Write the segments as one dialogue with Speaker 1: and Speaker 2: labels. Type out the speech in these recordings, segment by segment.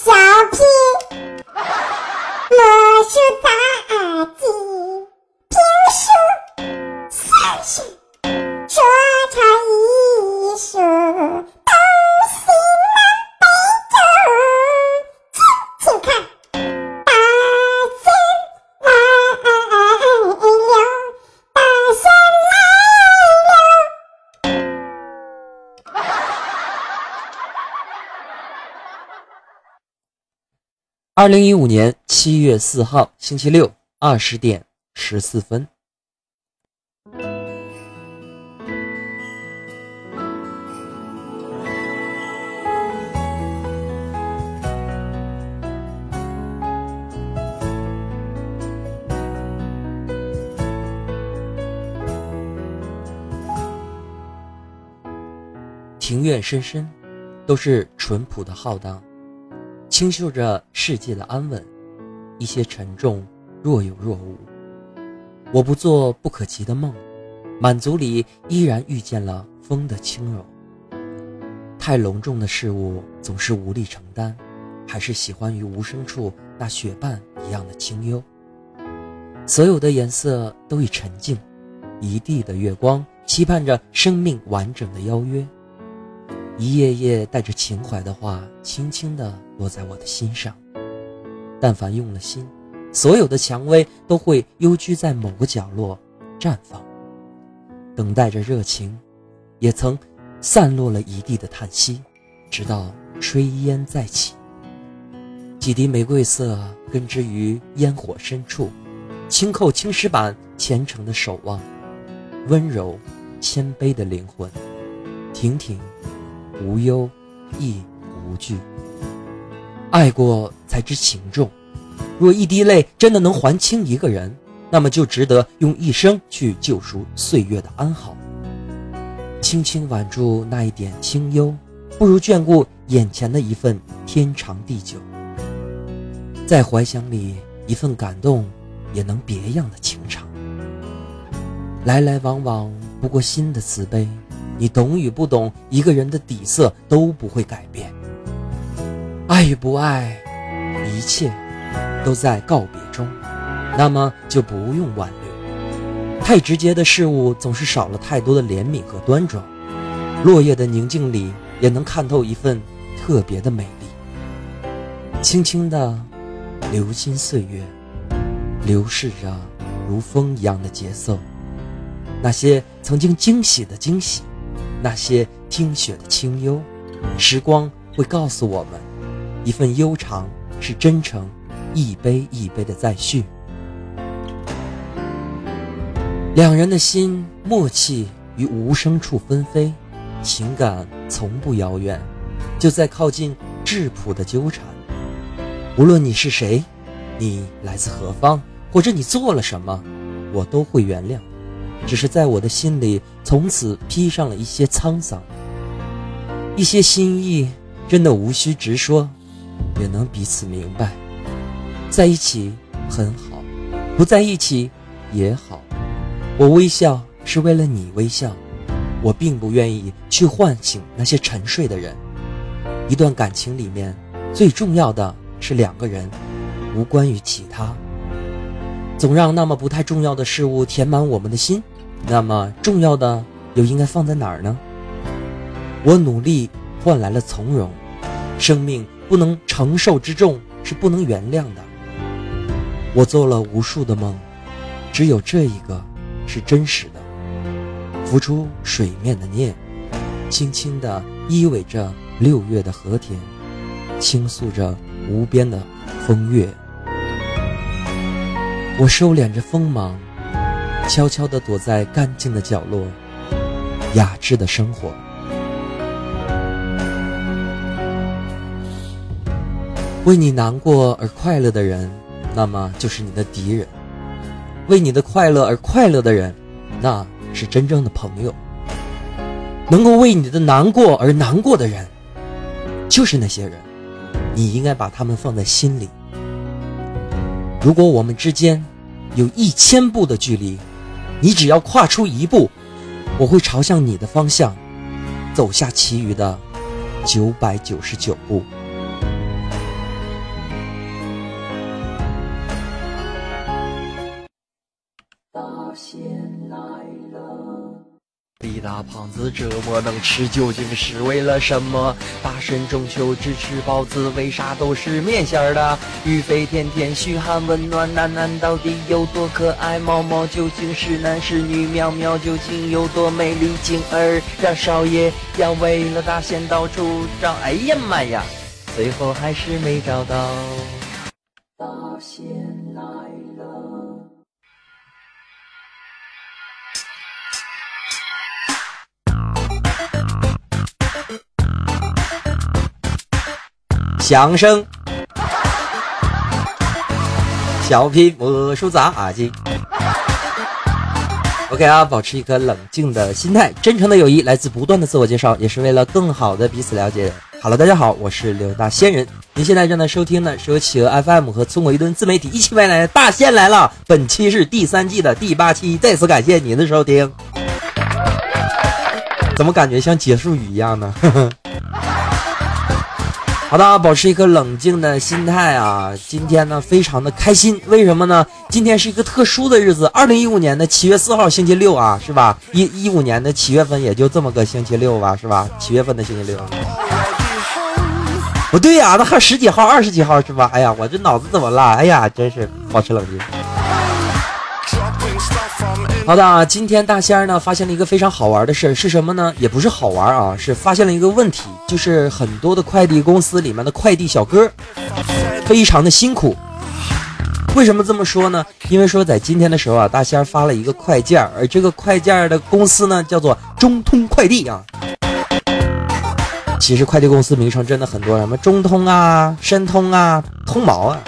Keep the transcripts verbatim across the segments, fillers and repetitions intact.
Speaker 1: 小品，魔术杂技，评书，算术，说唱艺术，东西南北中，请请看，大仙来了，大仙来了。
Speaker 2: 二零一五年七月四号星期六二十点十四分。庭院深深，都是淳朴的浩荡，清秀着世界的安稳，一些沉重若有若无。我不做不可及的梦，满足里依然遇见了风的轻柔。太隆重的事物总是无力承担，还是喜欢于无声处那雪瓣一样的清幽。所有的颜色都已沉静，一地的月光期盼着生命完整的邀约。一页页带着情怀的话轻轻地落在我的心上，但凡用了心，所有的蔷薇都会幽居在某个角落绽放，等待着热情，也曾散落了一地的叹息，直到炊烟再起。几滴玫瑰色根植于烟火深处，轻扣青石板，虔诚的守望，温柔谦卑的灵魂，亭亭无忧亦无惧。爱过才知情重，若一滴泪真的能还清一个人，那么就值得用一生去救赎岁月的安好。轻轻挽住那一点清幽，不如眷顾眼前的一份天长地久。在怀想里一份感动，也能别样的情长。来来往往不过心的慈悲，你懂与不懂，一个人的底色都不会改变。爱与不爱，一切都在告别中，那么就不用挽留。太直接的事物总是少了太多的怜悯和端庄。落叶的宁静里也能看透一份特别的美丽。轻轻地流金岁月，流逝着如风一样的节奏。那些曾经惊喜的惊喜，那些听雪的清幽，时光会告诉我们，一份悠长是真诚，一杯一杯的再续。两人的心默契于无声处纷飞，情感从不遥远，就在靠近质朴的纠缠。无论你是谁，你来自何方，或者你做了什么，我都会原谅。只是在我的心里从此披上了一些沧桑，一些心意真的无需直说，也能彼此明白。在一起很好，不在一起也好。我微笑是为了你微笑，我并不愿意去唤醒那些沉睡的人。一段感情里面最重要的是两个人，无关于其他。总让那么不太重要的事物填满我们的心，那么重要的又应该放在哪儿呢？我努力换来了从容，生命不能承受之重是不能原谅的。我做了无数的梦，只有这一个是真实的。浮出水面的念，轻轻地依偎着六月的和田，倾诉着无边的风月。我收敛着锋芒，悄悄地躲在干净的角落，雅致的生活。为你难过而快乐的人，那么就是你的敌人；为你的快乐而快乐的人，那是真正的朋友。能够为你的难过而难过的人，就是那些人，你应该把他们放在心里。如果我们之间有一千步的距离，你只要跨出一步，我会朝向你的方向走下其余的九百九十九步。 折磨，能吃究竟是为了什么？大神中秋只吃包子，为啥都是面馅的？玉飞天天嘘寒问暖，楠楠到底有多可爱？毛毛究竟是男是女？妙妙究竟有多美丽？静儿让少爷要为了大仙到处找，哎呀妈呀，最后还是没找到。大仙来了。相声小品魔术杂技 OK 啊，保持一颗冷静的心态，真诚的友谊来自不断的自我介绍，也是为了更好的彼此了解。Hello， 大家好，我是刘大仙人。您现在正在收听的是由企鹅 F M 和中国一顿自媒体一起为来的大仙来了。本期是第三季的第八期，再次感谢您的收听。怎么感觉像结束语一样呢？好的，保持一颗冷静的心态啊！今天呢，非常的开心，为什么呢？今天是一个特殊的日子，二零一五年的七月四号星期六啊，是吧？一一五年的七月份也就这么个星期六吧，是吧？七月份的星期六。不对呀、啊，那还十几号、二十几号是吧？哎呀，我这脑子怎么了？哎呀，真是保持冷静。好的，今天大仙儿呢发现了一个非常好玩的事，是什么呢？也不是好玩啊，是发现了一个问题，就是很多的快递公司里面的快递小哥非常的辛苦。为什么这么说呢？因为说在今天的时候啊，大仙儿发了一个快件，而这个快件的公司呢叫做中通快递啊。其实快递公司名称真的很多，什么中通啊、申通啊、通毛啊。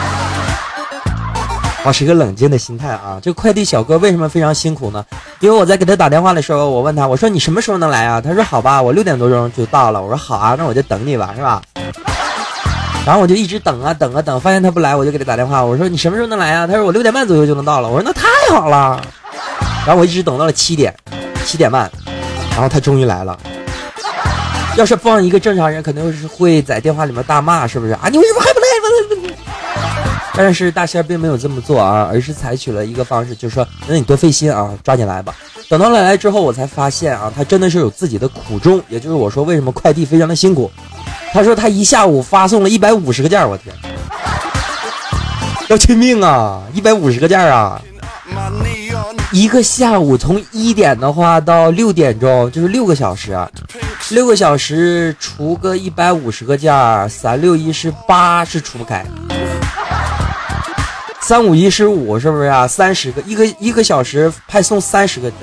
Speaker 2: 保持一个冷静的心态啊！这个快递小哥为什么非常辛苦呢？因为我在给他打电话的时候，我问他，我说你什么时候能来啊？他说好吧，我六点多钟就到了。我说好啊，那我就等你吧，是吧？然后我就一直等啊等啊等，发现他不来，我就给他打电话，我说你什么时候能来啊？他说我六点半左右就能到了。我说那太好了。然后我一直等到了七点，七点半，然后他终于来了。要是放一个正常人，肯定是会在电话里面大骂，是不是啊？你为什么还不来？但是大仙并没有这么做啊，而是采取了一个方式，就是说，那你多费心啊，抓紧来吧。等到来来之后，我才发现啊，他真的是有自己的苦衷，也就是我说为什么快递非常的辛苦。他说他一下午发送了一百五十个件，我天，要亲命啊！一百五十个件啊！一个下午从一点的话到六点钟，就是六个小时啊，六个小时除个一百五十个件，三六一十八是除不开。三五一十五是不是啊？三十个一个一个小时派送三十个。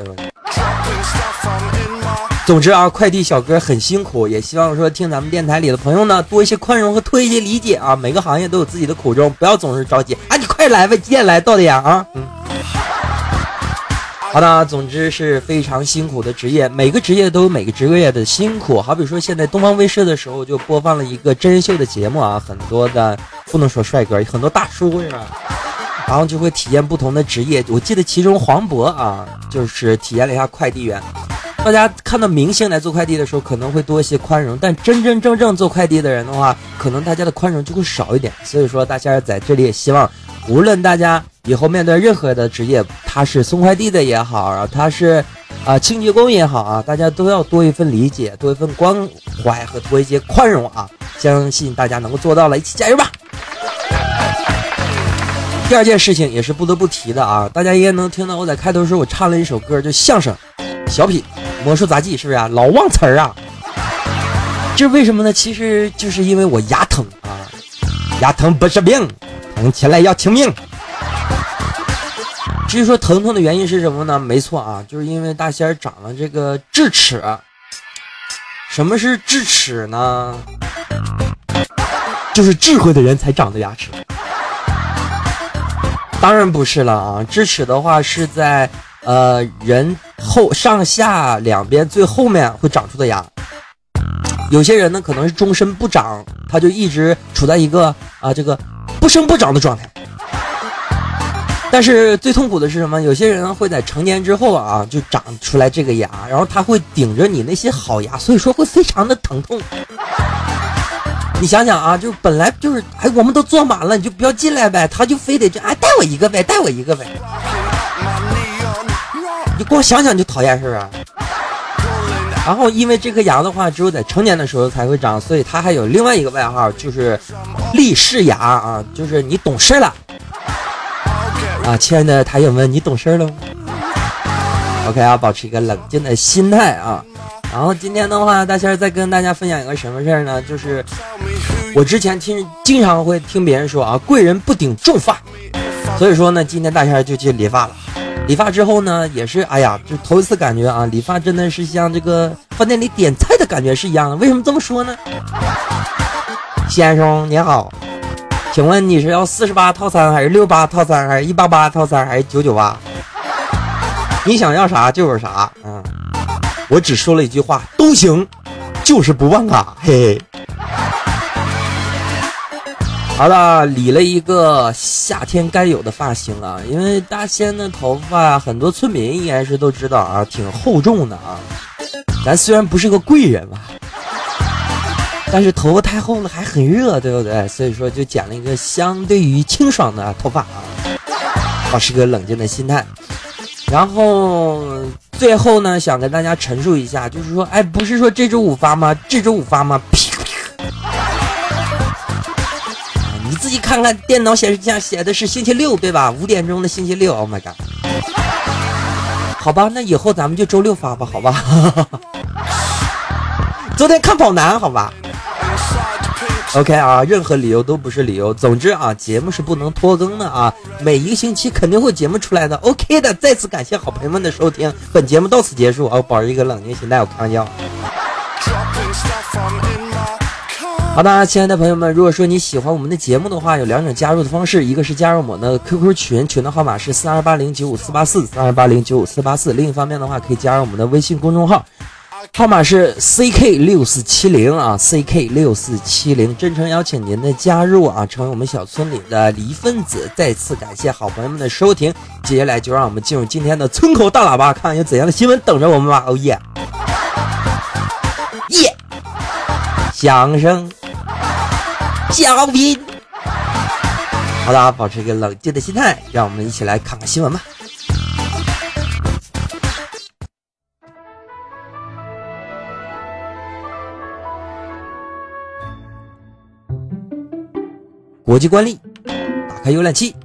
Speaker 2: 总之啊，快递小哥很辛苦，也希望说听咱们电台里的朋友呢多一些宽容和多一些理解啊。每个行业都有自己的苦衷，不要总是着急啊！你快来吧，几点来到的呀？啊，嗯。好的，总之是非常辛苦的职业，每个职业都有每个职业的辛苦。好比说现在东方卫视的时候就播放了一个真人秀的节目啊，很多的不能说帅哥，很多大叔是吧？然后就会体验不同的职业。我记得其中黄渤啊，就是体验了一下快递员。大家看到明星来做快递的时候，可能会多一些宽容，但真真正正做快递的人的话，可能大家的宽容就会少一点。所以说，大家在这里也希望，无论大家以后面对任何的职业，他是送快递的也好，然后他是啊、呃、清洁工也好啊，大家都要多一份理解，多一份关怀和多一些宽容啊！相信大家能够做到了，一起加油吧！第二件事情也是不得不提的啊，大家也能听到我在开头的时候我唱了一首歌，就相声、小品、魔术杂技，是不是啊？老忘词儿啊！这为什么呢？其实就是因为我牙疼啊，牙疼不是病，疼起来要听命。至于说疼痛的原因是什么呢？没错啊，就是因为大仙儿长了这个智齿。什么是智齿呢？就是智慧的人才长的牙齿。当然不是了啊，智齿的话是在呃人后上下两边最后面会长出的牙。有些人呢可能是终身不长，他就一直处在一个啊这个不生不长的状态。但是最痛苦的是什么？有些人会在成年之后啊就长出来这个牙，然后他会顶着你那些好牙，所以说会非常的疼痛。你想想啊，就本来就是哎我们都坐满了，你就不要进来呗，他就非得这哎带我一个呗，带我一个呗。你光想想就讨厌，是不是？ 然后因为这颗牙的话，只有在成年的时候才会长，所以它还有另外一个外号，就是立式牙啊，就是你懂事了啊，亲爱的台友们，你懂事了吗 ？OK 啊，保持一个冷静的心态啊。然后今天的话，大仙儿再跟大家分享一个什么事儿呢？就是我之前听经常会听别人说啊，贵人不顶重发，所以说呢，今天大仙儿就去理发了。理发之后呢，也是哎呀，就头一次感觉啊，理发真的是像这个饭店里点菜的感觉是一样的。为什么这么说呢？先生你好，请问你是要四十八套餐，还是六八套餐，还是一八八套餐，还是九九八？你想要啥就是啥。嗯，我只说了一句话，都行，就是不办卡，嘿嘿。好了，理了一个夏天该有的发型啊，因为大仙的头发很多村民应该是都知道啊，挺厚重的啊。咱虽然不是个贵人吧，但是头发太厚了还很热，对不对？所以说就剪了一个相对于清爽的头发啊，保持个冷静的心态。然后最后呢，想跟大家陈述一下，就是说，哎，不是说这周五发吗？这周五发吗？你自己看看电脑显示器上写的是星期六对吧？五点钟的星期六 ，Oh my god！ 好吧，那以后咱们就周六发吧，好吧？昨天看跑男，好吧 ？OK 啊，任何理由都不是理由。总之啊，节目是不能拖更的啊，每一个星期肯定会节目出来的。OK 的，再次感谢好朋友们的收听，本节目到此结束啊，保持一个冷静心态，我开玩笑。好的，亲爱的朋友们，如果说你喜欢我们的节目的话，有两种加入的方式，一个是加入我们的 Q Q 群，群的号码是四二八零九五四八四 四二八零九五四八四，另一方面的话可以加入我们的微信公众号，号码是 C K 六四七零 啊 C K 六四七零，真诚邀请您的加入啊，成为我们小村里的一份子。再次感谢好朋友们的收听，接下来就让我们进入今天的村口大喇叭，看有怎样的新闻等着我们吧。哦耶耶，相声小品。好的，保持一个冷静的心态，让我们一起来看看新闻吧。国际惯例，打开浏览器。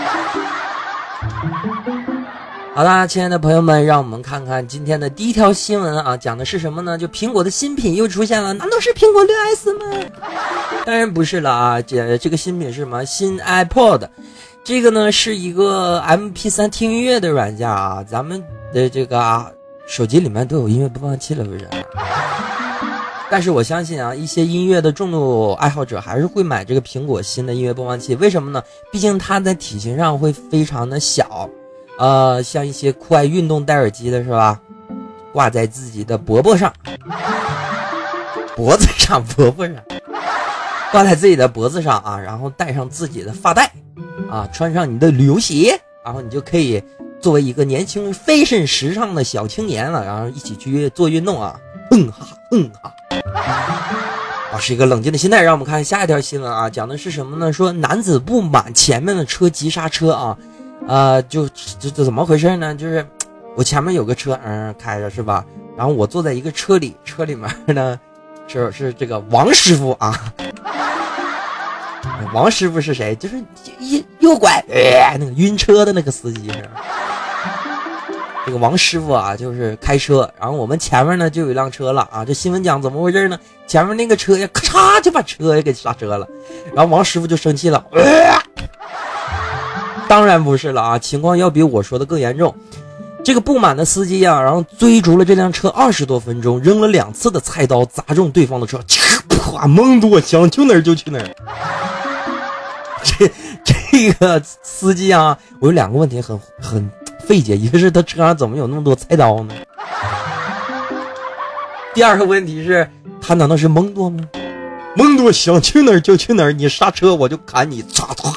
Speaker 2: 好啦，亲爱的朋友们，让我们看看今天的第一条新闻啊，讲的是什么呢？就苹果的新品又出现了，难道是苹果六 S 吗？当然不是了啊，这这个新品是什么？新 iPod， 这个呢是一个 M P 三 听音乐的软件啊，咱们的这个啊手机里面都有音乐播放器了，不是？但是我相信啊，一些音乐的重度爱好者还是会买这个苹果新的音乐播放器，为什么呢？毕竟它在体型上会非常的小。呃，像一些酷爱运动戴耳机的是吧？挂在自己的脖脖上，脖子上，脖脖上，挂在自己的脖子上啊，然后戴上自己的发带，啊，穿上你的旅游鞋，然后你就可以作为一个年轻、fashion 时尚的小青年了，然后一起去做运动啊，哼哈哼哈。啊，是一个冷静的心态。让我们看下一条新闻啊，讲的是什么呢？说男子不满前面的车急刹车啊。呃，就就就怎么回事呢？就是我前面有个车，嗯，开着是吧？然后我坐在一个车里，车里面呢是是这个王师傅啊。王师傅是谁？就是右右拐、呃、那个晕车的那个司机是。这个王师傅啊，就是开车，然后我们前面呢就有一辆车了啊。这新闻讲怎么回事呢？前面那个车呀，咔嚓就把车也给刹车了，然后王师傅就生气了。呃当然不是了啊，情况要比我说的更严重。这个不满的司机啊，然后追逐了这辆车二十多分钟，扔了两次的菜刀砸中对方的车，啪，蒙多想去哪儿就去哪儿。这这个司机啊，我有两个问题很很费解，一个是他车上怎么有那么多菜刀呢？第二个问题是，他难道是蒙多吗？蒙多想去哪儿就去哪儿，你刹车我就砍你，唰唰。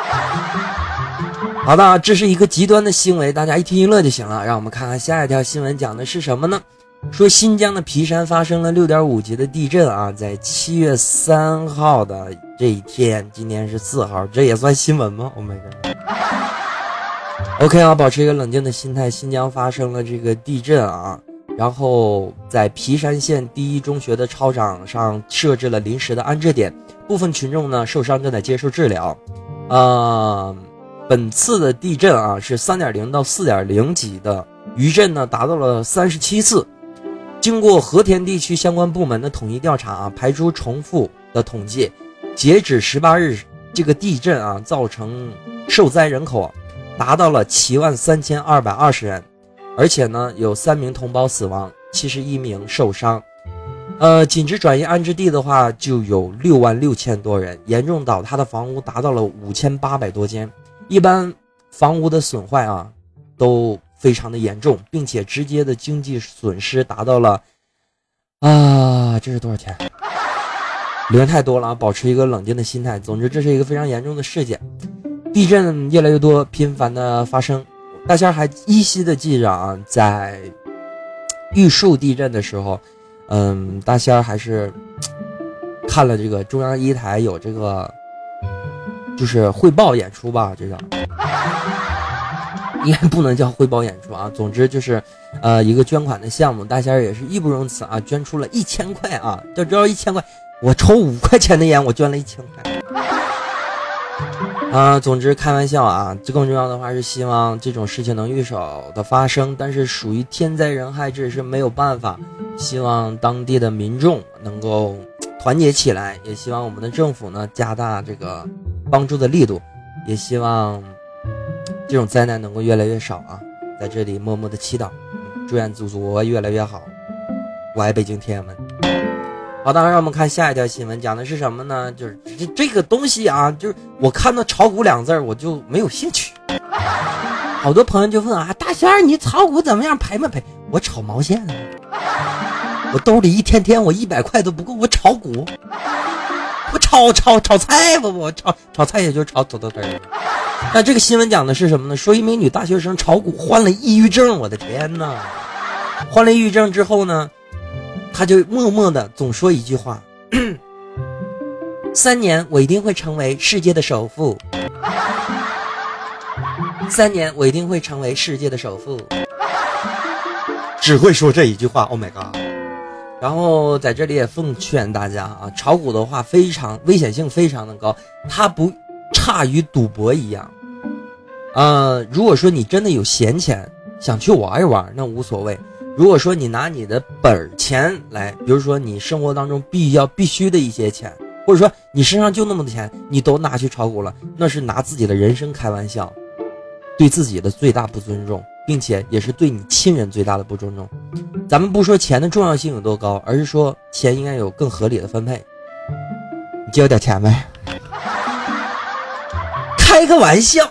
Speaker 2: 好的，这是一个极端的行为，大家一听一乐就行了。让我们看看下一条新闻讲的是什么呢？说新疆的皮山发生了 六点五 级的地震啊，在七月三号的这一天，今天是四号，这也算新闻吗 ？Oh my god！ OK 啊，保持一个冷静的心态。新疆发生了这个地震啊， 然后在皮山县第一中学的操场上设置了临时的安置点，部分群众呢受伤正在接受治疗。呃，本次的地震啊是 三点零 到 四点零 级的，余震呢达到了三十七次。经过和田地区相关部门的统一调查啊，排除重复的统计，截止十八日，这个地震啊造成受灾人口达到了七万三千二百二十人。而且呢，有三名同胞死亡，七十一名受伤。呃，仅指转移安置地的话，就有六万六千多人，严重倒塌的房屋达到了五千八百多间。一般房屋的损坏啊，都非常的严重，并且直接的经济损失达到了啊，这是多少钱？零太多了啊！保持一个冷静的心态。总之，这是一个非常严重的事件，地震越来越多，频繁的发生。大家还依稀的记着啊，在玉树地震的时候，嗯，大仙儿还是看了这个中央一台有这个就是汇报演出吧，这个应该不能叫汇报演出啊。总之就是呃一个捐款的项目，大仙儿也是义不容辞啊，捐出了一千块啊，就知道一千块，我抽五块钱的烟，我捐了一千块。啊，总之开玩笑啊，最更重要的话是希望这种事情能越少的发生，但是属于天灾人害，这是没有办法。希望当地的民众能够团结起来，也希望我们的政府呢加大这个帮助的力度，也希望这种灾难能够越来越少啊。在这里默默的祈祷，祝愿祖国越来越好。我爱北京天安门。好的，让我们看下一条新闻，讲的是什么呢？就是这这个东西啊，就是我看到炒股两字我就没有兴趣。好多朋友就问啊，大仙儿你炒股怎么样，赔没赔？我炒毛线啊，我兜里一天天我一百块都不够，我炒股，我炒炒炒菜吧，我炒炒菜也就炒土豆根儿。那这个新闻讲的是什么呢？说一名女大学生炒股患了抑郁症，我的天哪！患了抑郁症之后呢？他就默默的总说一句话，三年我一定会成为世界的首富，三年我一定会成为世界的首富，只会说这一句话。 Oh my god。 然后在这里也奉劝大家啊，炒股的话非常危险性非常的高，它不差于赌博一样。呃，如果说你真的有闲钱想去玩一玩，那无所谓。如果说你拿你的本钱来，比如说你生活当中必要必须的一些钱，或者说你身上就那么多钱，你都拿去炒股了，那是拿自己的人生开玩笑，对自己的最大不尊重，并且也是对你亲人最大的不尊重。咱们不说钱的重要性有多高，而是说钱应该有更合理的分配。你借我点钱呗，开个玩笑。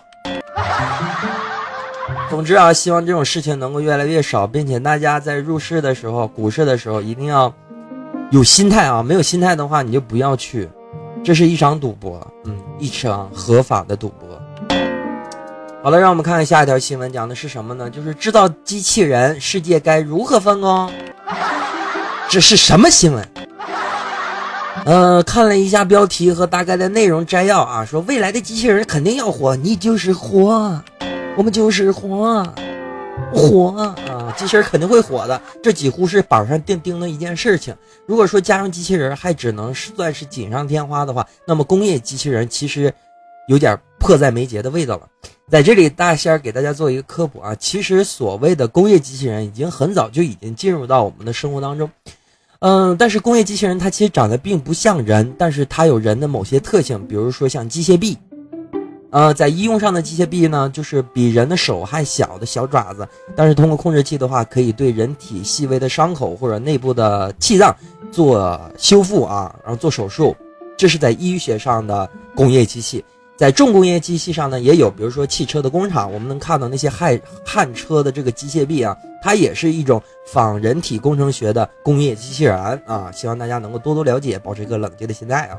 Speaker 2: 总之啊，希望这种事情能够越来越少，并且大家在入市的时候，股市的时候一定要有心态啊，没有心态的话你就不要去，这是一场赌博，嗯，一场合法的赌博。好了，让我们看看下一条新闻，讲的是什么呢？就是制造机器人，世界该如何分工？这是什么新闻？呃，看了一下标题和大概的内容摘要啊，说未来的机器人肯定要火，你就是火。我们就是火火啊！机器人肯定会火的，这几乎是板上钉钉的一件事情。如果说加上机器人还只能算是锦上添花的话，那么工业机器人其实有点迫在眉睫的味道了。在这里大仙儿给大家做一个科普啊，其实所谓的工业机器人已经很早就已经进入到我们的生活当中。嗯，但是工业机器人它其实长得并不像人，但是它有人的某些特性，比如说像机械臂。呃，在医用上的机械臂呢，就是比人的手还小的小爪子，但是通过控制器的话，可以对人体细微的伤口或者内部的气脏做修复啊，然后做手术。这是在医学上的工业机器。在重工业机器上呢，也有，比如说汽车的工厂，我们能看到那些焊焊车的这个机械臂啊，它也是一种仿人体工程学的工业机器人啊。希望大家能够多多了解，保持一个冷静的心态啊。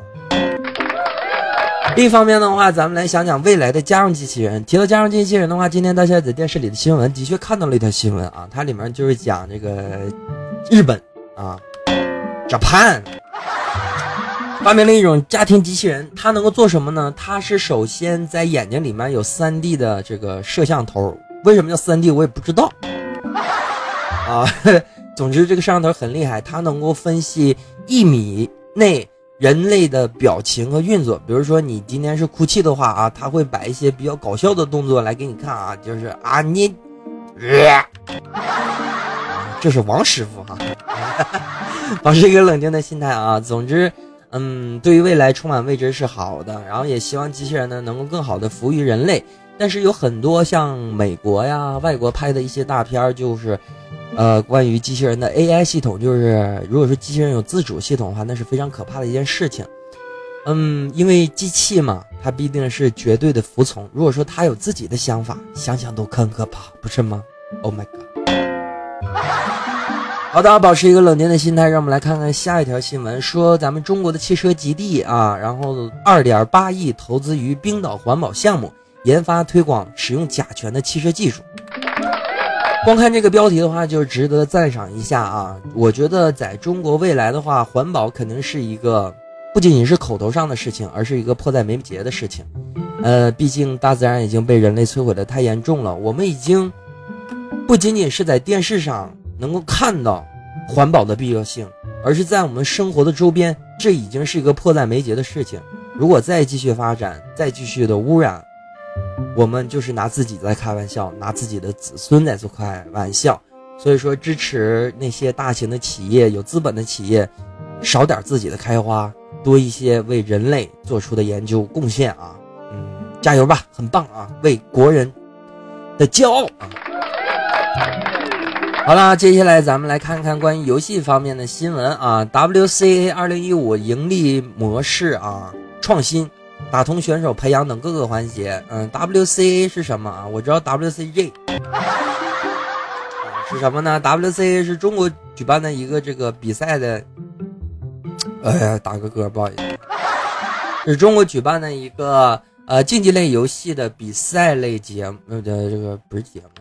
Speaker 2: 另一方面的话，咱们来想讲未来的家用机器人。提到家用机器人的话，今天大家在电视里的新闻的确看到了一条新闻啊，它里面就是讲这个日本啊 Japan 发明了一种家庭机器人，它能够做什么呢？它是首先在眼睛里面有 三 D 的这个摄像头，为什么叫 三 D 我也不知道啊， 总之这个摄像头很厉害，它能够分析一米内人类的表情和运作。比如说你今天是哭泣的话啊，它会摆一些比较搞笑的动作来给你看啊，就是啊你、呃、这是王师傅哈、啊、保持一个冷静的心态啊。总之嗯，对于未来充满未知是好的，然后也希望机器人呢能够更好的服务于人类。但是有很多像美国呀外国拍的一些大片，就是呃关于机器人的 A I 系统，就是如果说机器人有自主系统的话，那是非常可怕的一件事情。嗯，因为机器嘛，它必定是绝对的服从，如果说它有自己的想法，想想都很可怕，不是吗？ Oh my god。 好的，保持一个冷静的心态，让我们来看看下一条新闻。说咱们中国的汽车吉利啊，然后 二点八亿投资于冰岛环保项目，研发推广使用甲醛的汽车技术。光看这个标题的话就值得赞赏一下啊。我觉得在中国未来的话，环保肯定是一个不仅仅是口头上的事情，而是一个迫在眉睫的事情。呃，毕竟大自然已经被人类摧毁得太严重了，我们已经不仅仅是在电视上能够看到环保的必要性，而是在我们生活的周边，这已经是一个迫在眉睫的事情。如果再继续发展，再继续的污染，我们就是拿自己在开玩笑，拿自己的子孙在做开玩笑。所以说支持那些大型的企业，有资本的企业，少点自己的开花，多一些为人类做出的研究贡献啊。嗯，加油吧，很棒啊，为国人的骄傲啊。好了，接下来咱们来看看关于游戏方面的新闻啊。 W C A 二零一五盈利模式啊创新，打通选手培养等各个环节。嗯 W C A 是什么啊？我知道 W C J 是什么呢？ W C A 是中国举办的一个这个比赛的，哎呀打个嗝不好意思，是中国举办的一个呃竞技类游戏的比赛类节目，呃这个不是节目，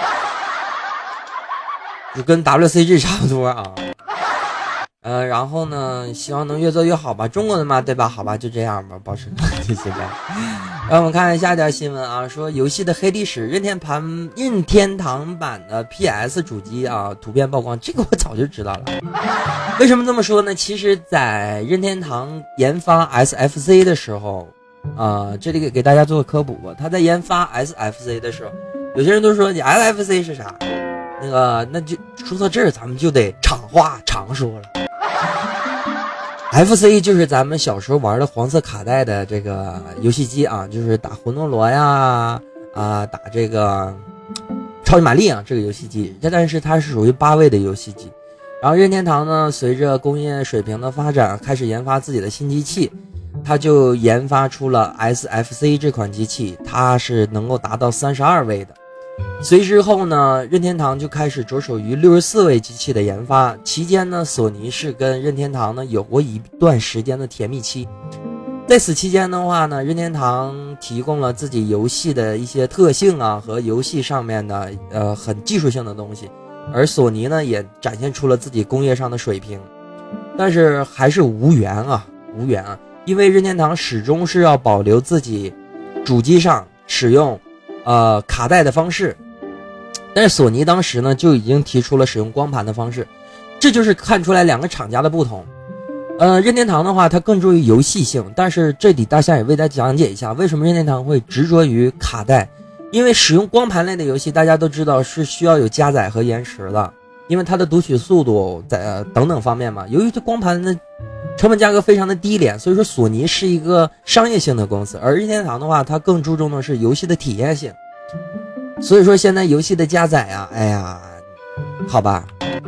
Speaker 2: 就跟 W C G 差不多啊。呃，然后呢，希望能越做越好吧，中国的嘛，对吧？好吧，就这样吧，保持就现在。让我们看下一条新闻啊，说游戏的黑历史，任天堂任天堂版的 P S 主机啊，图片曝光，这个我早就知道了。为什么这么说呢？其实，在任天堂研发 S F C 的时候，啊、呃，这里给给大家做个科普吧。他在研发 S F C 的时候，有些人都说你 S F C 是啥？那个，那就说到这儿，咱们就得场话常说了。F C 就是咱们小时候玩的黄色卡带的这个游戏机啊，就是打魂斗罗呀，啊打这个超级玛丽啊这个游戏机，但是它是属于八位的游戏机。然后任天堂呢，随着工业水平的发展，开始研发自己的新机器，它就研发出了 S F C 这款机器，它是能够达到三十二位的。随之后呢，任天堂就开始着手于六十四位机器的研发。期间呢，索尼是跟任天堂呢有过一段时间的甜蜜期。在此期间的话呢，任天堂提供了自己游戏的一些特性啊和游戏上面的呃很技术性的东西，而索尼呢也展现出了自己工业上的水平。但是还是无缘啊，无缘啊，因为任天堂始终是要保留自己主机上使用呃卡带的方式。但是索尼当时呢就已经提出了使用光盘的方式，这就是看出来两个厂家的不同。呃，任天堂的话它更注意游戏性，但是这里大家也为大家讲解一下为什么任天堂会执着于卡带。因为使用光盘类的游戏大家都知道是需要有加载和延迟的，因为它的读取速度在、呃、等等方面嘛，由于这光盘的成本价格非常的低廉，所以说索尼是一个商业性的公司，而任天堂的话它更注重的是游戏的体验性。所以说现在游戏的加载啊，哎呀好吧，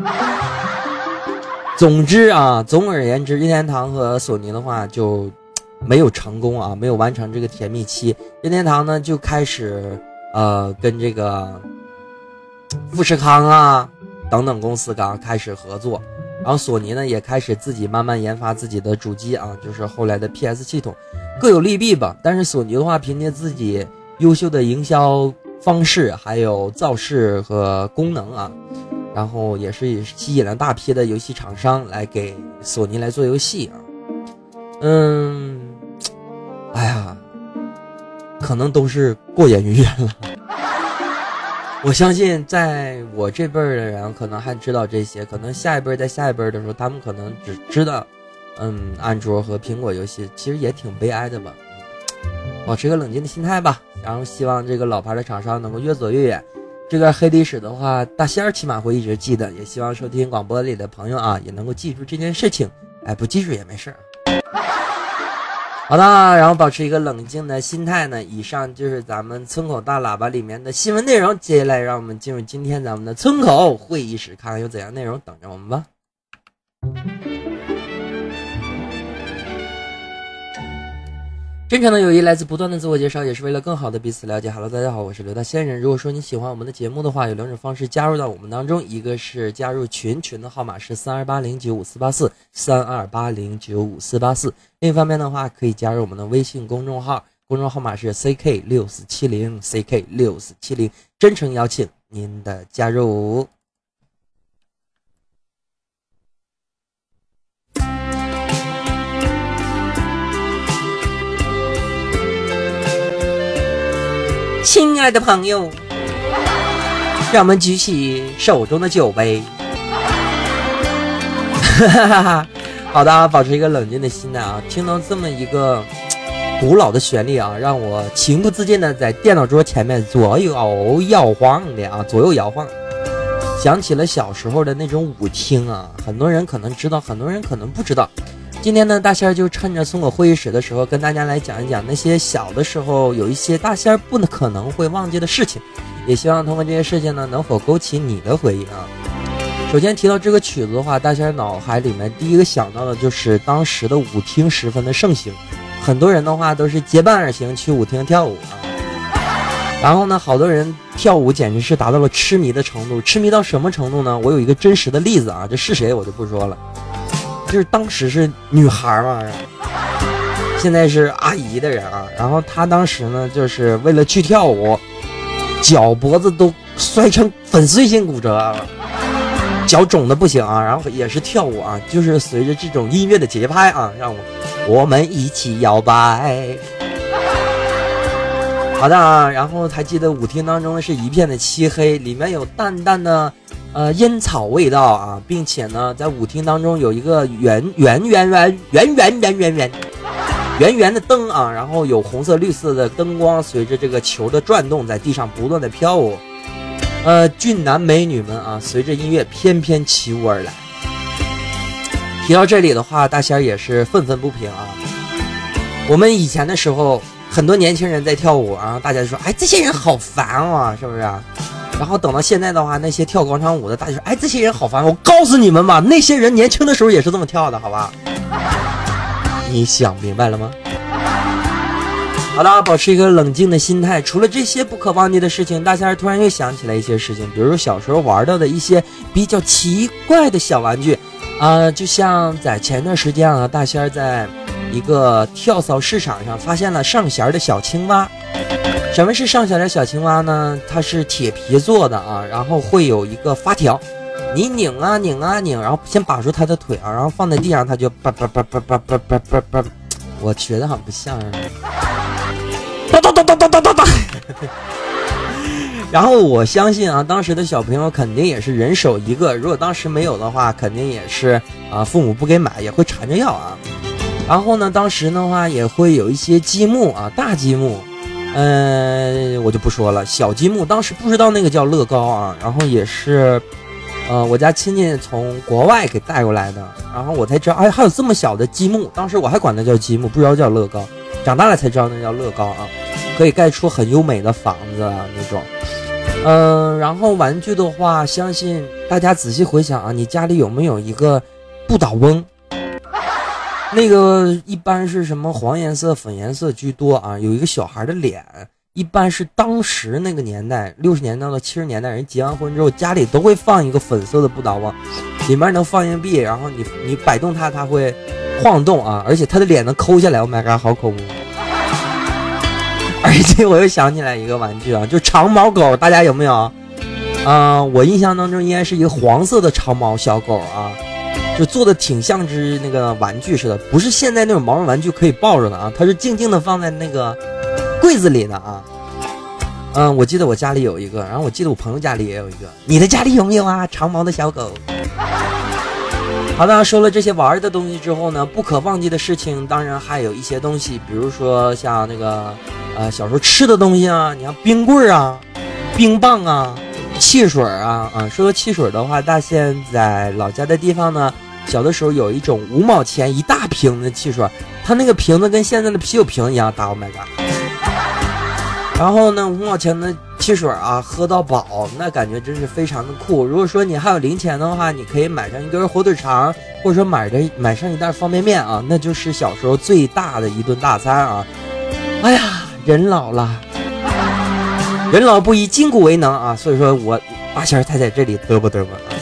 Speaker 2: 总之啊总而言之，任天堂和索尼的话就没有成功啊，没有完成这个甜蜜期。任天堂呢就开始呃跟这个富士康啊等等公司刚开始合作，然后索尼呢也开始自己慢慢研发自己的主机啊，就是后来的 P S 系统，各有利弊吧。但是索尼的话凭借自己优秀的营销方式还有造势和功能啊，然后也是吸引了大批的游戏厂商来给索尼来做游戏啊。嗯，哎呀，可能都是过眼云烟了。 我相信在我这辈儿的人可能还知道这些，可能下一辈儿在下一辈儿的时候，他们可能只知道嗯安卓和苹果游戏，其实也挺悲哀的吧。保持一个冷静的心态吧，然后希望这个老牌的厂商能够越走越远。这段黑历史的话，大仙儿起码会一直记得，也希望收听广播里的朋友啊也能够记住这件事情。哎，不记住也没事。好的，然后保持一个冷静的心态呢。以上就是咱们村口大喇叭里面的新闻内容，接下来让我们进入今天咱们的村口会议室，看看有怎样内容等着我们吧。真诚的友谊来自不断的自我介绍，也是为了更好的彼此了解。Hello， 大家好，我是刘大仙人。如果说你喜欢我们的节目的话，有两种方式加入到我们当中，一个是加入群，群的号码是三二八零九五四八四三二八零九五四八四。另一方面的话，可以加入我们的微信公众号，公众号码是 C K 六四七零 C K 六四七零，真诚邀请您的加入。亲爱的朋友，让我们举起手中的酒杯。好的，保持一个冷静的心态啊！听到这么一个古老的旋律啊，让我情不自禁的在电脑桌前面左右摇晃的啊，左右摇晃，想起了小时候的那种舞厅啊。很多人可能知道，很多人可能不知道。今天呢，大仙儿就趁着村口会议室的时候，跟大家来讲一讲那些小的时候有一些大仙儿不可能会忘记的事情，也希望通过这些事情呢，能否勾起你的回忆啊。首先提到这个曲子的话，大仙儿脑海里面第一个想到的就是当时的舞厅十分的盛行，很多人的话都是结伴而行去舞厅跳舞啊。然后呢，好多人跳舞简直是达到了痴迷的程度，痴迷到什么程度呢？我有一个真实的例子啊，这是谁我就不说了。就是当时是女孩嘛，现在是阿姨的人啊。然后她当时呢，就是为了去跳舞，脚脖子都摔成粉碎性骨折，脚肿的不行啊。然后也是跳舞啊，就是随着这种音乐的节拍啊，让我我们一起摇摆。好的啊，然后还记得舞厅当中是一片的漆黑，里面有淡淡的。呃，烟草味道啊，并且呢，在舞厅当中有一个圆圆圆圆圆圆圆圆圆圆圆的灯啊，然后有红色、绿色的灯光随着这个球的转动，在地上不断的飘舞。呃，俊男美女们啊，随着音乐翩翩起舞而来。提到这里的话，大仙儿也是愤愤不平啊。我们以前的时候，很多年轻人在跳舞，然后大家就说：“哎，这些人好烦啊，是不是啊？”然后等到现在的话，那些跳广场舞的大家说：“哎，这些人好烦！”我告诉你们吧，那些人年轻的时候也是这么跳的，好吧？你想明白了吗？好了，保持一个冷静的心态。除了这些不可忘记的事情，大仙儿突然又想起来一些事情，比如小时候玩到的一些比较奇怪的小玩具啊、呃，就像在前段时间啊，大仙儿在一个跳蚤市场上发现了上弦的小青蛙。什么是上弦的小青蛙呢？它是铁皮做的啊，然后会有一个发条，你拧啊拧啊拧，然后先把住它的腿啊，然后放在地上，它就叭叭叭叭叭叭叭叭叭，我学的好像不像啊，哒哒哒哒哒哒哒哒。然后我相信啊，当时的小朋友肯定也是人手一个，如果当时没有的话，肯定也是啊，父母不给买，也会缠着要啊。然后呢，当时的话也会有一些积木啊，大积木。嗯、呃，我就不说了，小积木当时不知道那个叫乐高啊，然后也是，呃，我家亲戚从国外给带过来的，然后我才知道，哎，还有这么小的积木，当时我还管它叫积木，不知道叫乐高，长大了才知道那叫乐高啊，可以盖出很优美的房子啊那种。嗯、呃，然后玩具的话，相信大家仔细回想啊，你家里有没有一个不倒翁？那个一般是什么黄颜色、粉颜色居多啊，有一个小孩的脸，一般是当时那个年代，六十年代到七十年代人结完婚之后，家里都会放一个粉色的不倒翁，里面能放硬币，然后你你摆动它，它会晃动啊，而且它的脸能抠下来， Oh my god， 好恐怖！而且我又想起来一个玩具啊，就长毛狗，大家有没有？啊、呃，我印象当中应该是一个黄色的长毛小狗啊。就做的挺像只那个玩具似的，不是现在那种毛绒玩具可以抱着的啊，它是静静的放在那个柜子里的啊。 嗯，我记得我家里有一个，然后我记得我朋友家里也有一个，你的家里有没有啊？长毛的小狗。好的，说了这些玩的东西之后呢，不可忘记的事情当然还有一些东西，比如说像那个呃小时候吃的东西啊，你像冰棍啊、冰棒啊、汽水啊啊。说到汽水的话，大仙在老家的地方呢，小的时候有一种五毛钱一大瓶的汽水，它那个瓶子跟现在的啤酒瓶一样大， Oh my god。然后呢，五毛钱的汽水啊，喝到饱，那感觉真是非常的酷。如果说你还有零钱的话，你可以买上一根火腿肠，或者说买着买上一袋方便面啊，那就是小时候最大的一顿大餐啊。哎呀，人老了，人老不以筋骨为能啊，所以说我八仙才在这里嘚啵嘚啵啊。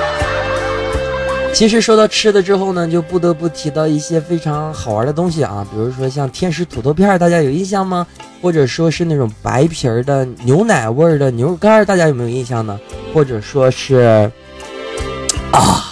Speaker 2: 其实说到吃的之后呢，就不得不提到一些非常好玩的东西啊，比如说像天使土豆片，大家有印象吗？或者说是那种白皮儿的牛奶味的牛肉干，大家有没有印象呢？或者说是啊，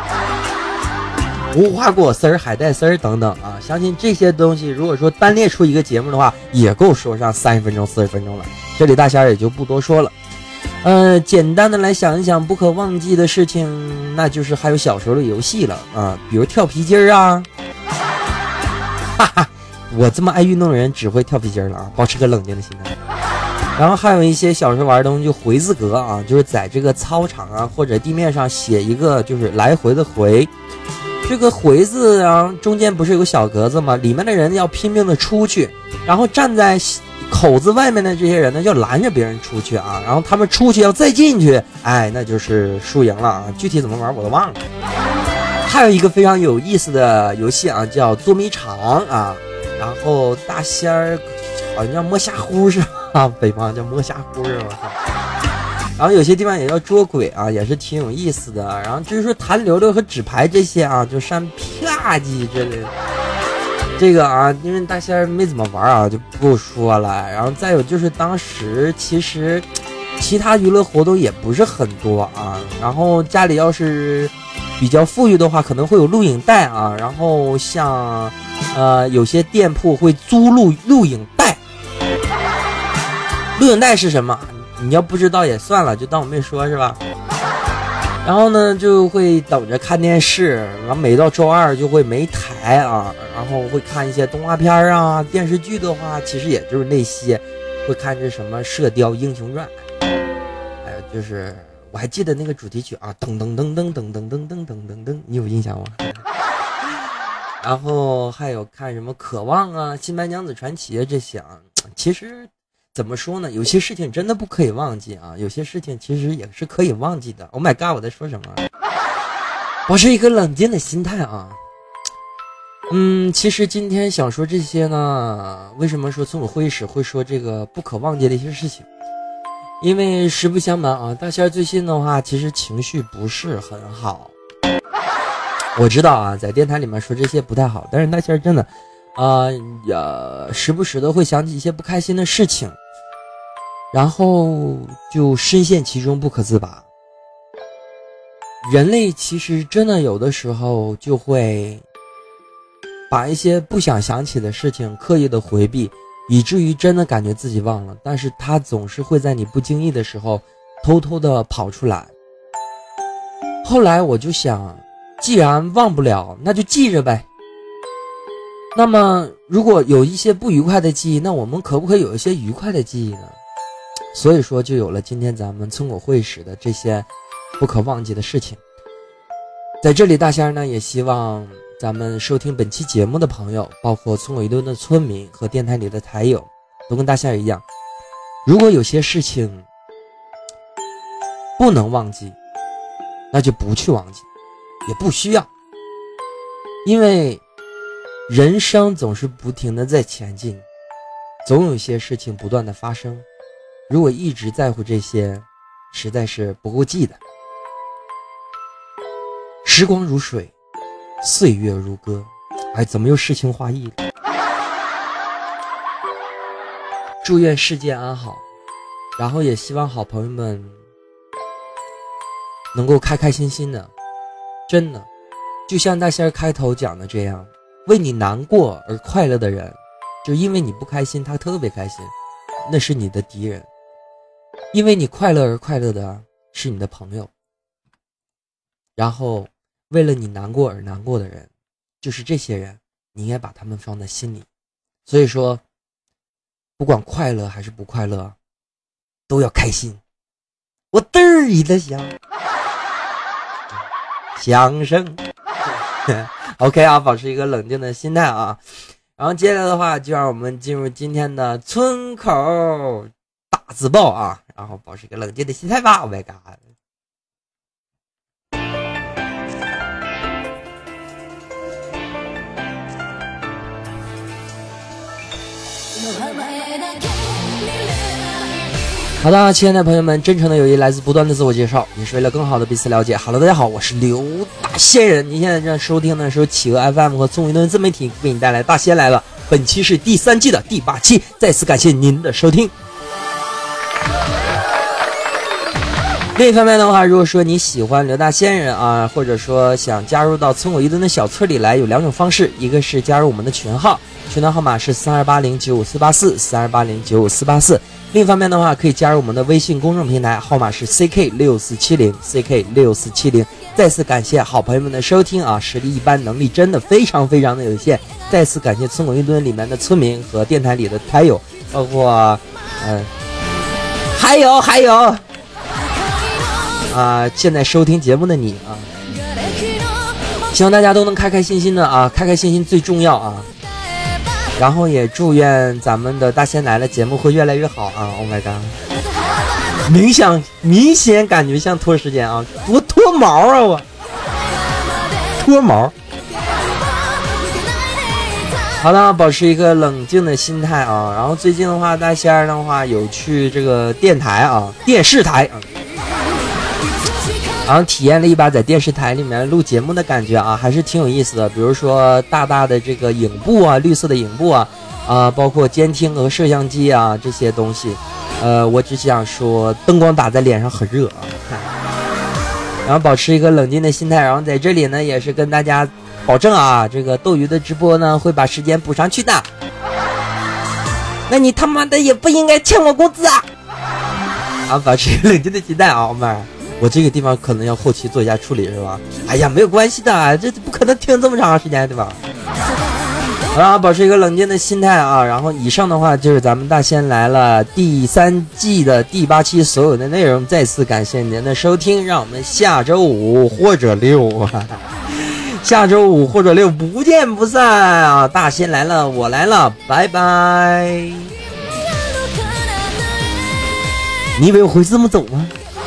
Speaker 2: 无花果丝儿、海带丝儿等等啊，相信这些东西如果说单列出一个节目的话，也够说上三十分钟、四十分钟了。这里大仙儿也就不多说了。呃，简单的来想一想不可忘记的事情，那就是还有小时候的游戏了啊，比如跳皮筋儿啊，哈哈，我这么爱运动的人只会跳皮筋了啊，保持个冷静的心态。然后还有一些小时候玩的东西，就回字格啊，就是在这个操场啊或者地面上写一个就是来回的回，这个回字啊中间不是有个小格子吗？里面的人要拼命的出去，然后站在口子外面的这些人呢，要拦着别人出去啊，然后他们出去要再进去，哎，那就是输赢了啊。具体怎么玩我都忘了。还有一个非常有意思的游戏啊，叫捉迷藏啊，然后大仙儿好像叫摸瞎乎是吧？北方叫摸瞎乎是吧？然后有些地方也叫捉鬼啊，也是挺有意思的。然后至于说弹溜溜和纸牌这些啊，就扇啪叽之类的。这个啊，因为大仙儿没怎么玩啊，就不说了。然后再有就是当时其实其他娱乐活动也不是很多啊。然后家里要是比较富裕的话，可能会有录影带啊。然后像呃有些店铺会租录录影带。录影带是什么？你要不知道也算了，就当我没说是吧？然后呢，就会等着看电视，然后每到周二就会没台啊，然后会看一些动画片啊，电视剧的话，其实也就是那些，会看这什么《射雕英雄传》，还有就是我还记得那个主题曲啊，噔噔噔噔噔噔噔噔噔噔噔，你有印象吗？然后还有看什么《渴望》啊，《新白娘子传奇》啊这些啊，其实。怎么说呢？有些事情真的不可以忘记啊，有些事情其实也是可以忘记的。Oh my god， 我在说什么？保持一个冷静的心态啊。嗯，其实今天想说这些呢，为什么说村口会议室会说这个不可忘记的一些事情？因为实不相瞒啊，大仙最近的话，其实情绪不是很好。我知道啊，在电台里面说这些不太好，但是大仙真的，呃，也时不时的会想起一些不开心的事情。然后就深陷其中不可自拔。人类其实真的有的时候就会把一些不想想起的事情刻意的回避，以至于真的感觉自己忘了，但是它总是会在你不经意的时候偷偷的跑出来。后来我就想，既然忘不了，那就记着呗。那么如果有一些不愉快的记忆，那我们可不可以有一些愉快的记忆呢？所以说就有了今天咱们村口会史的这些不可忘记的事情。在这里大仙呢也希望咱们收听本期节目的朋友，包括村口一顿的村民和电台里的台友，都跟大仙一样，如果有些事情不能忘记，那就不去忘记，也不需要。因为人生总是不停的在前进，总有一些事情不断的发生，如果一直在乎这些，实在是不够记的。时光如水，岁月如歌，哎，怎么又诗情画意了？祝愿世界安好，然后也希望好朋友们能够开开心心的。真的，就像大仙开头讲的这样，为你难过而快乐的人，就因为你不开心他特别开心，那是你的敌人， 因为你快乐而快乐的是你的朋友，然后为了你难过而难过的人，就是这些人，你应该把他们放在心里。所以说不管快乐还是不快乐都要开心。我嘚儿一的响响声OK 啊，保持一个冷静的心态啊。然后接下来的话就让我们进入今天的村口大字报啊，然后保持一个冷静的心态吧。Oh my god，好的，亲爱的朋友们，真诚的友谊来自不断的自我介绍，也是为了更好的彼此了解。Hello， 大家好，我是刘大仙人。您现在正在收听的是由企鹅 F M 和聪明顿自媒体为你带来大仙来了，本期是第三季的第八期，再次感谢您的收听。另一方面的话，如果说你喜欢刘大仙人啊，或者说想加入到村口一吨的小村里来，有两种方式，一个是加入我们的群号，群的号码是三二八零九五四八四 三二八零九五四八四。另一方面的话，可以加入我们的微信公众平台，号码是 C K 六四七零 C K 六四七零。再次感谢好朋友们的收听啊，实力一般，能力真的非常非常的有限。再次感谢村口一吨里面的村民和电台里的台友，包括嗯、呃，还有还有啊、呃，现在收听节目的你啊，希望大家都能开开心心的啊，开开心心最重要啊。然后也祝愿咱们的大仙来了节目会越来越好啊 ！Oh my god， 明显明显感觉像拖时间啊，我脱毛啊我，脱毛。好了，保持一个冷静的心态啊。然后最近的话，大仙的话有去这个电台啊，电视台啊。然后体验了一把在电视台里面录节目的感觉啊，还是挺有意思的。比如说大大的这个影布啊，绿色的影布啊，啊，包括监听和摄像机啊这些东西，呃，我只想说灯光打在脸上很热啊。然后保持一个冷静的心态，然后在这里呢也是跟大家保证啊，这个斗鱼的直播呢会把时间补上去的。那你他妈的也不应该欠我工资啊！啊，保持一个冷静的心态啊，我们。我这个地方可能要后期做一下处理是吧？哎呀，没有关系的，这不可能听这么长时间对吧？好了，保持一个冷静的心态啊。然后以上的话就是咱们大仙来了第三季的第八期所有的内容，再次感谢您的收听，让我们下周五或者六，下周五或者六不见不散啊！大仙来了，我来了，拜拜。你以为我会这么走吗？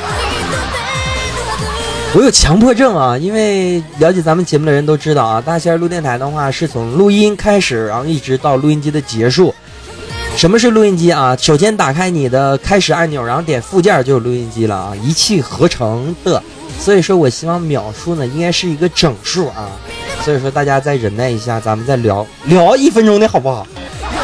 Speaker 2: 我有强迫症啊，因为了解咱们节目的人都知道啊，大仙录电台的话是从录音开始，然后一直到录音机的结束。什么是录音机啊？首先打开你的开始按钮，然后点附件就有录音机了啊，一气呵成的。所以说我希望秒数呢应该是一个整数啊，所以说大家再忍耐一下，咱们再聊聊一分钟的好不好？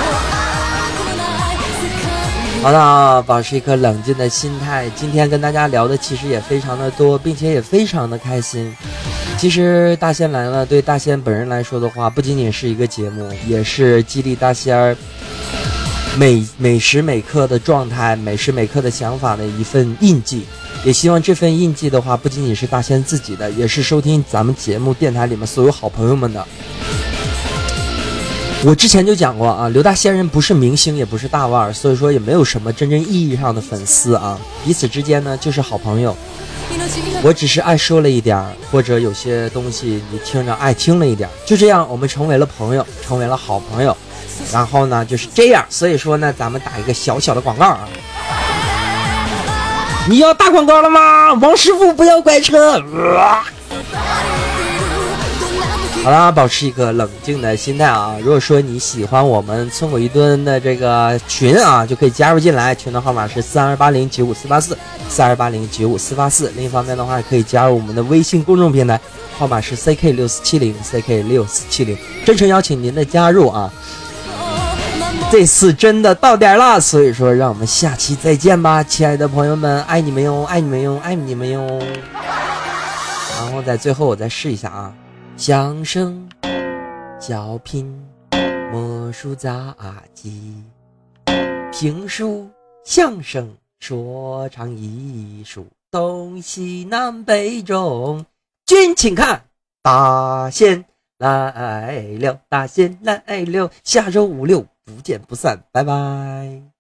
Speaker 2: 好的，保持一颗冷静的心态。今天跟大家聊的其实也非常的多，并且也非常的开心。其实大仙来了对大仙本人来说的话，不仅仅是一个节目，也是激励大仙每每时每刻的状态，每时每刻的想法的一份印记。也希望这份印记的话，不仅仅是大仙自己的，也是收听咱们节目电台里面所有好朋友们的。我之前就讲过啊，刘大仙人不是明星，也不是大腕，所以说也没有什么真正意义上的粉丝啊，彼此之间呢就是好朋友。我只是爱说了一点，或者有些东西你听着爱听了一点，就这样我们成为了朋友，成为了好朋友。然后呢就是这样，所以说呢咱们打一个小小的广告啊。你要打广告了吗？王师傅不要拐车。呃好啦，保持一个冷静的心态啊！如果说你喜欢我们村口一吨的这个群啊，就可以加入进来，群的号码是三二八零九五四八四 三二八零九五四八四。另一方面的话，可以加入我们的微信公众平台，号码是 C K 六四七零 C K 六四七零。真诚邀请您的加入啊！这次真的到点了，所以说让我们下期再见吧，亲爱的朋友们，爱你们哟，爱你们哟，爱你们哟。然后在最后我再试一下啊。相声、小品、魔术杂技、评书、相声、 说唱艺术东西南北中，君请看，大仙来了，大仙来了，下周五六不见不散，拜拜。